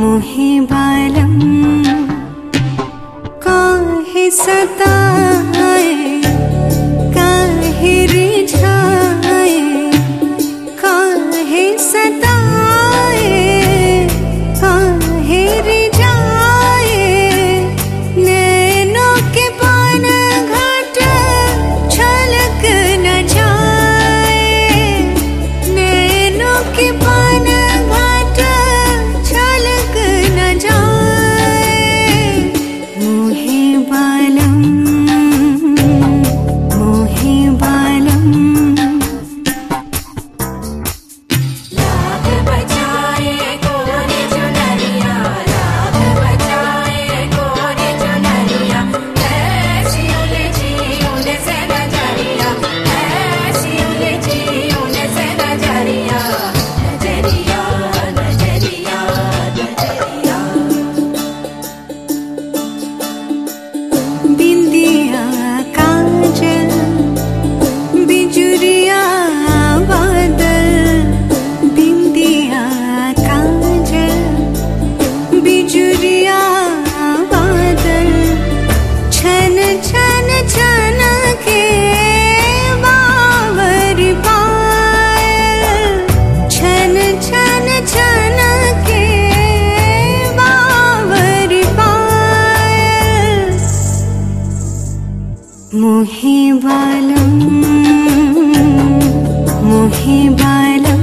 मोहे बालम काहे सताए, काहे रिझाए, काहे सताए, काहे रिझाए। नैनों के पान घाट छलक न जाए, नैनों के पान घाट छलक न जाए। मोहे बालम, मोहे बालम। राग बजाए कोने चुनरिया, राग बजाए कोने चुनरिया। ऐसी उलझी उनसे नजरिया, ऐसी उलझी उनसे नजरिया। नजरिया नजरिया नजरिया। बिंदिया काजल बिजुरिया बादल, बिंदिया काजल बिजुरिया बादल। छन छन छन के बावर पायल, छन छन छन के बावर पायल। मोहे बालम, मोहे बालम।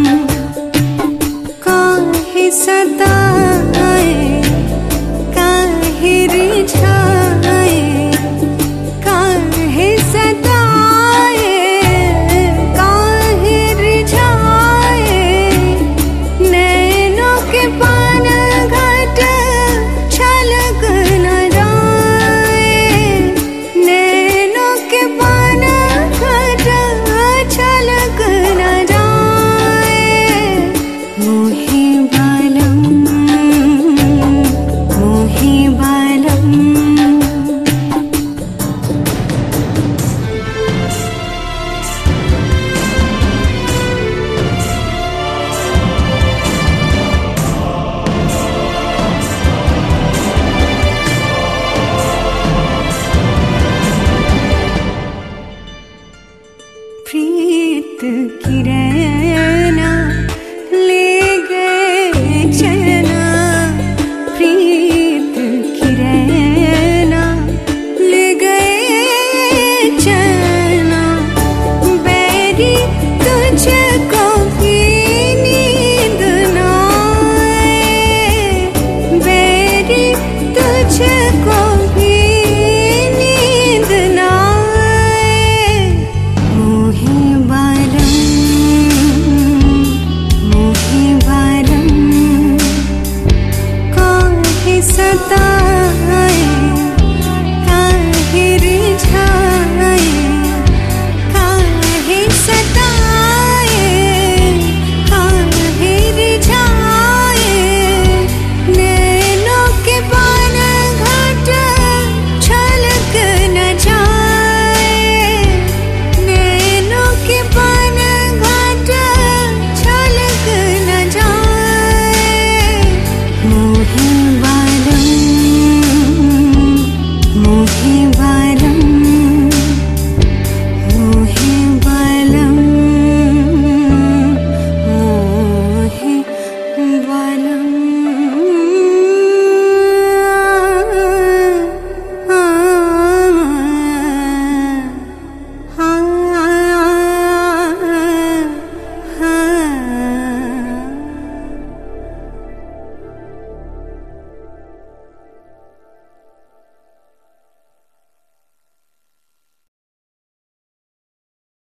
काहे सताए, काहे रिझाए, काहे सताए, काहे रिझाए। नैनों के पान घाट छलक न जाए, नैनों के पान घाट छलक न जाए। मोहे बालम, मोहे बालम। प्रीत की रैना ले गए चैना, प्रीत की रैना ले गए चैना। बैरी तुझको भी नींद न आए, बैरी तुझको भी नींद न आए। मोहे बालम, मोहे बालम। काहे सताए,